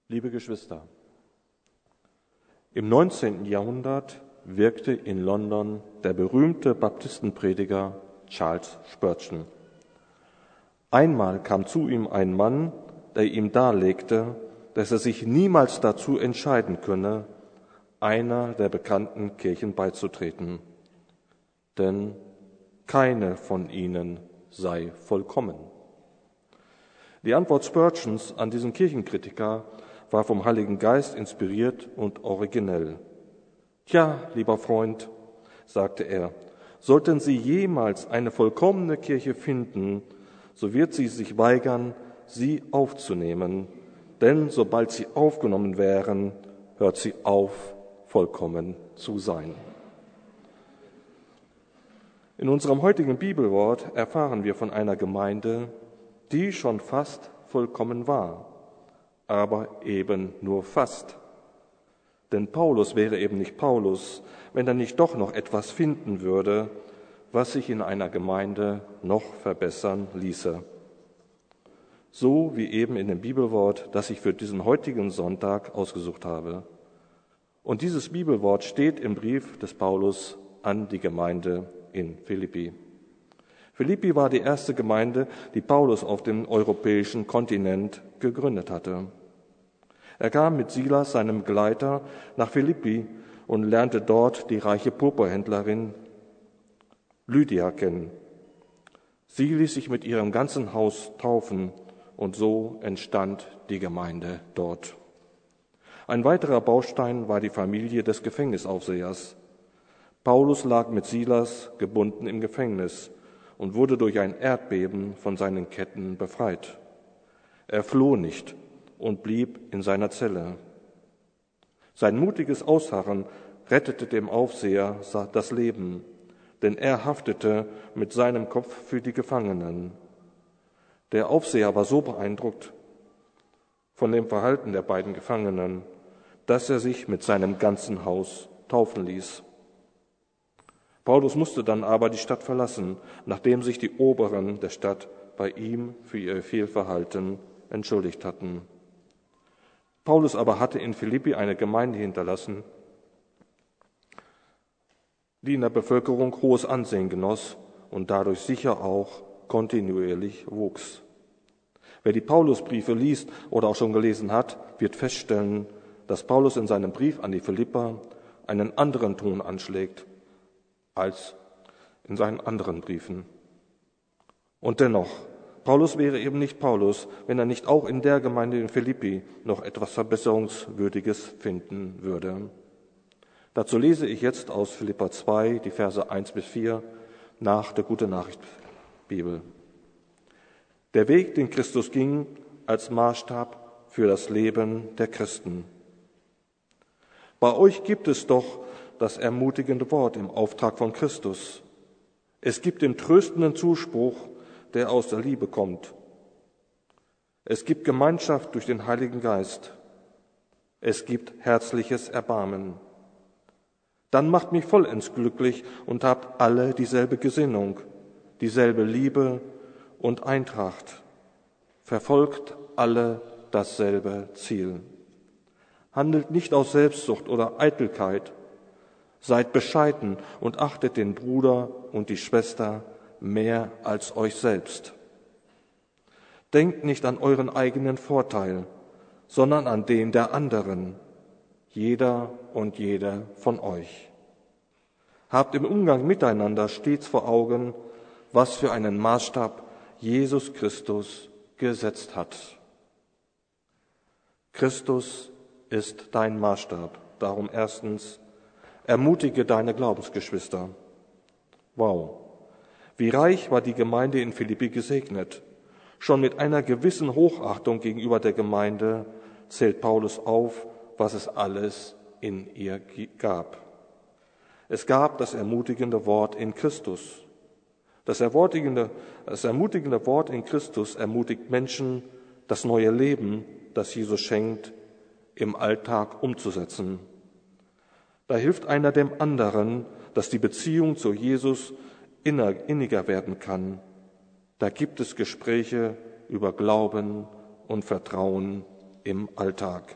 Liebe Geschwister, im 19. Jahrhundert wirkte in London der berühmte Baptistenprediger Charles Spurgeon. Einmal kam zu ihm ein Mann, der ihm darlegte, dass er sich niemals dazu entscheiden könne, einer der bekannten Kirchen beizutreten, denn keine von ihnen sei vollkommen. Die Antwort Spurgeons an diesen Kirchenkritiker war vom Heiligen Geist inspiriert und originell. »Tja, lieber Freund«, sagte er, »sollten Sie jemals eine vollkommene Kirche finden, so wird sie sich weigern, sie aufzunehmen, denn sobald sie aufgenommen wären, hört sie auf, vollkommen zu sein.« In unserem heutigen Bibelwort erfahren wir von einer Gemeinde, die schon fast vollkommen war, aber eben nur fast. Denn Paulus wäre eben nicht Paulus, wenn er nicht doch noch etwas finden würde, was sich in einer Gemeinde noch verbessern ließe. So wie eben in dem Bibelwort, das ich für diesen heutigen Sonntag ausgesucht habe. Und dieses Bibelwort steht im Brief des Paulus an die Gemeinde in Philippi. Philippi war die erste Gemeinde, die Paulus auf dem europäischen Kontinent gegründet hatte. Er kam mit Silas, seinem Begleiter, nach Philippi und lernte dort die reiche Purpurhändlerin Lydia kennen. Sie ließ sich mit ihrem ganzen Haus taufen und so entstand die Gemeinde dort. Ein weiterer Baustein war die Familie des Gefängnisaufsehers. Paulus lag mit Silas gebunden im Gefängnis und wurde durch ein Erdbeben von seinen Ketten befreit. Er floh nicht und blieb in seiner Zelle. Sein mutiges Ausharren rettete dem Aufseher das Leben, denn er haftete mit seinem Kopf für die Gefangenen. Der Aufseher war so beeindruckt von dem Verhalten der beiden Gefangenen, dass er sich mit seinem ganzen Haus taufen ließ. Paulus musste dann aber die Stadt verlassen, nachdem sich die Oberen der Stadt bei ihm für ihr Fehlverhalten entschuldigt hatten. Paulus aber hatte in Philippi eine Gemeinde hinterlassen, die in der Bevölkerung hohes Ansehen genoss und dadurch sicher auch kontinuierlich wuchs. Wer die Paulusbriefe liest oder auch schon gelesen hat, wird feststellen, dass Paulus in seinem Brief an die Philipper einen anderen Ton anschlägt als in seinen anderen Briefen. Und dennoch, Paulus wäre eben nicht Paulus, wenn er nicht auch in der Gemeinde in Philippi noch etwas Verbesserungswürdiges finden würde. Dazu lese ich jetzt aus Philipper 2 die Verse 1-4 nach der Gute-Nachricht-Bibel. Der Weg, den Christus ging, als Maßstab für das Leben der Christen. Bei euch gibt es doch das ermutigende Wort im Auftrag von Christus. Es gibt den tröstenden Zuspruch, der aus der Liebe kommt. Es gibt Gemeinschaft durch den Heiligen Geist. Es gibt herzliches Erbarmen. Dann macht mich vollends glücklich und habt alle dieselbe Gesinnung, dieselbe Liebe und Eintracht. Verfolgt alle dasselbe Ziel. Handelt nicht aus Selbstsucht oder Eitelkeit. Seid bescheiden und achtet den Bruder und die Schwester mehr als euch selbst. Denkt nicht an euren eigenen Vorteil, sondern an den der anderen, jeder und jede von euch. Habt im Umgang miteinander stets vor Augen, was für einen Maßstab Jesus Christus gesetzt hat. Christus ist dein Maßstab. Darum erstens, ermutige deine Glaubensgeschwister. Wow, wie reich war die Gemeinde in Philippi gesegnet. Schon mit einer gewissen Hochachtung gegenüber der Gemeinde zählt Paulus auf, was es alles in ihr gab. Es gab das ermutigende Wort in Christus. Das ermutigende Wort in Christus ermutigt Menschen, das neue Leben, das Jesus schenkt, im Alltag umzusetzen. Da hilft einer dem anderen, dass die Beziehung zu Jesus inniger werden kann. Da gibt es Gespräche über Glauben und Vertrauen im Alltag.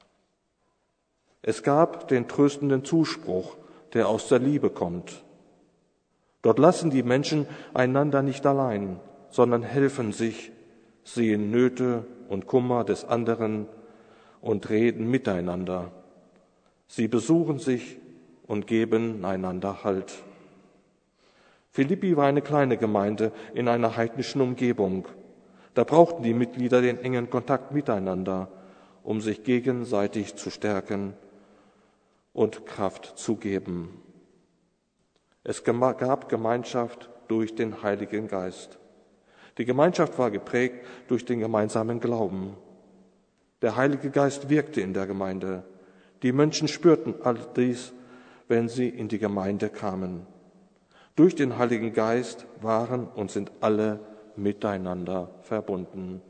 Es gab den tröstenden Zuspruch, der aus der Liebe kommt. Dort lassen die Menschen einander nicht allein, sondern helfen sich, sehen Nöte und Kummer des anderen und reden miteinander. Sie besuchen sich und geben einander Halt. Philippi war eine kleine Gemeinde in einer heidnischen Umgebung. Da brauchten die Mitglieder den engen Kontakt miteinander, um sich gegenseitig zu stärken und Kraft zu geben. Es gab Gemeinschaft durch den Heiligen Geist. Die Gemeinschaft war geprägt durch den gemeinsamen Glauben. Der Heilige Geist wirkte in der Gemeinde. Die Menschen spürten all dies, wenn sie in die Gemeinde kamen. Durch den Heiligen Geist waren und sind alle miteinander verbunden.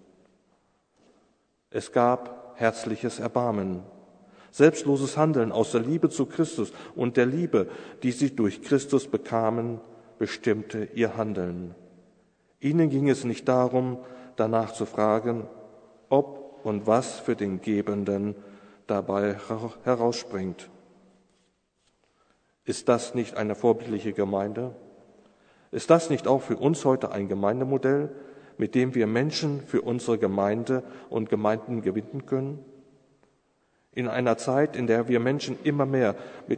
Es gab herzliches Erbarmen, selbstloses Handeln aus der Liebe zu Christus und der Liebe, die sie durch Christus bekamen, bestimmte ihr Handeln. Ihnen ging es nicht darum, danach zu fragen, ob und was für den Gebenden dabei herausspringt. Ist das nicht eine vorbildliche Gemeinde? Ist das nicht auch für uns heute ein Gemeindemodell, mit dem wir Menschen für unsere Gemeinde und Gemeinden gewinnen können? In einer Zeit, in der wir Menschen immer mehr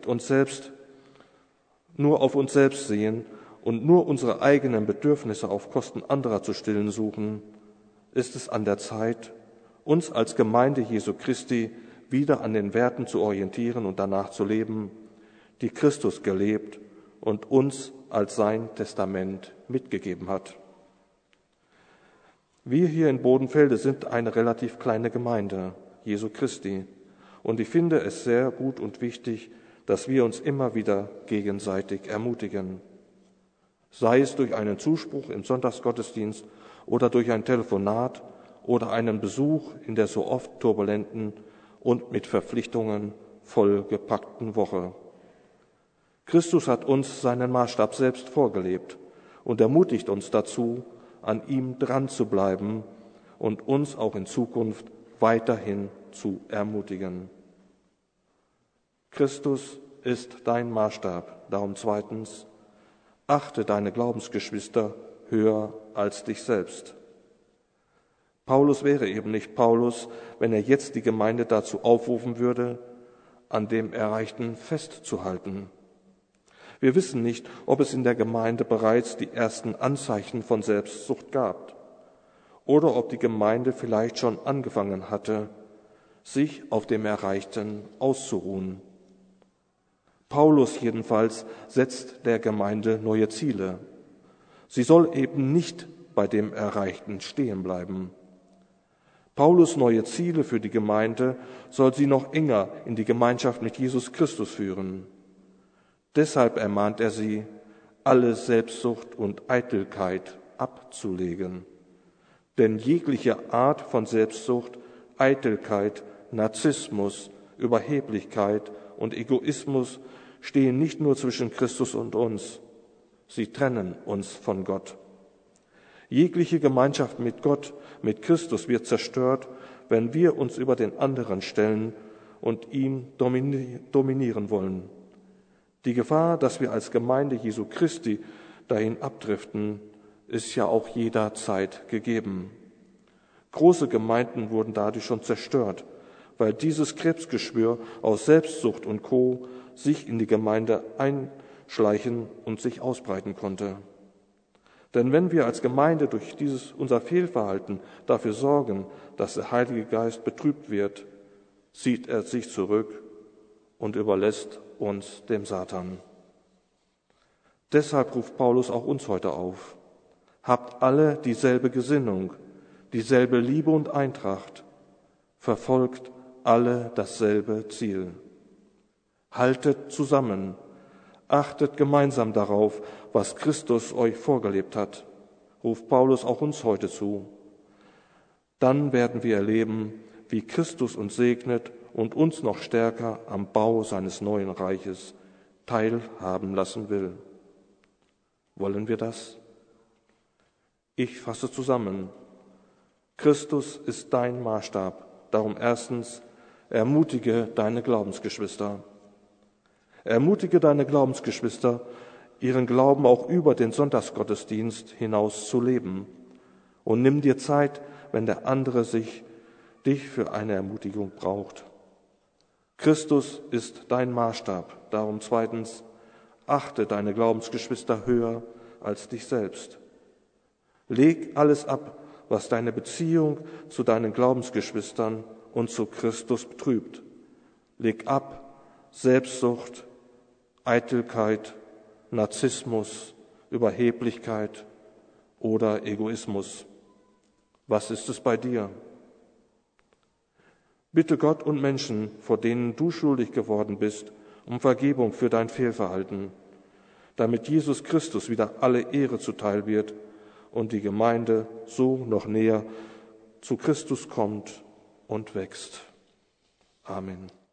nur auf uns selbst sehen und nur unsere eigenen Bedürfnisse auf Kosten anderer zu stillen suchen, ist es an der Zeit, uns als Gemeinde Jesu Christi wieder an den Werten zu orientieren und danach zu leben, die Christus gelebt und uns als sein Testament mitgegeben hat. Wir hier in Bodenfelde sind eine relativ kleine Gemeinde Jesu Christi und ich finde es sehr gut und wichtig, dass wir uns immer wieder gegenseitig ermutigen. Sei es durch einen Zuspruch im Sonntagsgottesdienst oder durch ein Telefonat oder einen Besuch in der so oft turbulenten und mit Verpflichtungen vollgepackten Woche. Christus hat uns seinen Maßstab selbst vorgelebt und ermutigt uns dazu, an ihm dran zu bleiben und uns auch in Zukunft weiterhin zu ermutigen. Christus ist dein Maßstab. Darum zweitens, achte deine Glaubensgeschwister höher als dich selbst. Paulus wäre eben nicht Paulus, wenn er jetzt die Gemeinde dazu aufrufen würde, an dem Erreichten festzuhalten. Wir wissen nicht, ob es in der Gemeinde bereits die ersten Anzeichen von Selbstsucht gab oder ob die Gemeinde vielleicht schon angefangen hatte, sich auf dem Erreichten auszuruhen. Paulus jedenfalls setzt der Gemeinde neue Ziele. Sie soll eben nicht bei dem Erreichten stehen bleiben. Paulus' neue Ziele für die Gemeinde soll sie noch enger in die Gemeinschaft mit Jesus Christus führen. Deshalb ermahnt er sie, alle Selbstsucht und Eitelkeit abzulegen. Denn jegliche Art von Selbstsucht, Eitelkeit, Narzissmus, Überheblichkeit und Egoismus stehen nicht nur zwischen Christus und uns, sie trennen uns von Gott. Jegliche Gemeinschaft mit Gott, mit Christus wird zerstört, wenn wir uns über den anderen stellen und ihn dominieren wollen. Die Gefahr, dass wir als Gemeinde Jesu Christi dahin abdriften, ist ja auch jederzeit gegeben. Große Gemeinden wurden dadurch schon zerstört, weil dieses Krebsgeschwür aus Selbstsucht und Co. sich in die Gemeinde einschleichen und sich ausbreiten konnte. Denn wenn wir als Gemeinde durch unser Fehlverhalten dafür sorgen, dass der Heilige Geist betrübt wird, zieht er sich zurück und überlässt uns dem Satan. Deshalb ruft Paulus auch uns heute auf. Habt alle dieselbe Gesinnung, dieselbe Liebe und Eintracht, verfolgt alle dasselbe Ziel. Haltet zusammen, achtet gemeinsam darauf, was Christus euch vorgelebt hat, ruft Paulus auch uns heute zu. Dann werden wir erleben, wie Christus uns segnet und uns noch stärker am Bau seines neuen Reiches teilhaben lassen will. Wollen wir das? Ich fasse zusammen. Christus ist dein Maßstab Darum erstens, ermutige deine Glaubensgeschwister. Ermutige deine Glaubensgeschwister, ihren Glauben auch über den Sonntagsgottesdienst hinaus zu leben. Und nimm dir Zeit, wenn der andere dich für eine Ermutigung braucht. Christus ist dein Maßstab. Darum zweitens, achte deine Glaubensgeschwister höher als dich selbst. Leg alles ab, was deine Beziehung zu deinen Glaubensgeschwistern und zu Christus betrübt. Leg ab Selbstsucht, Eitelkeit, Narzissmus, Überheblichkeit oder Egoismus. Was ist es bei dir? Bitte Gott und Menschen, vor denen du schuldig geworden bist, um Vergebung für dein Fehlverhalten, damit Jesus Christus wieder alle Ehre zuteil wird und die Gemeinde so noch näher zu Christus kommt und wächst. Amen.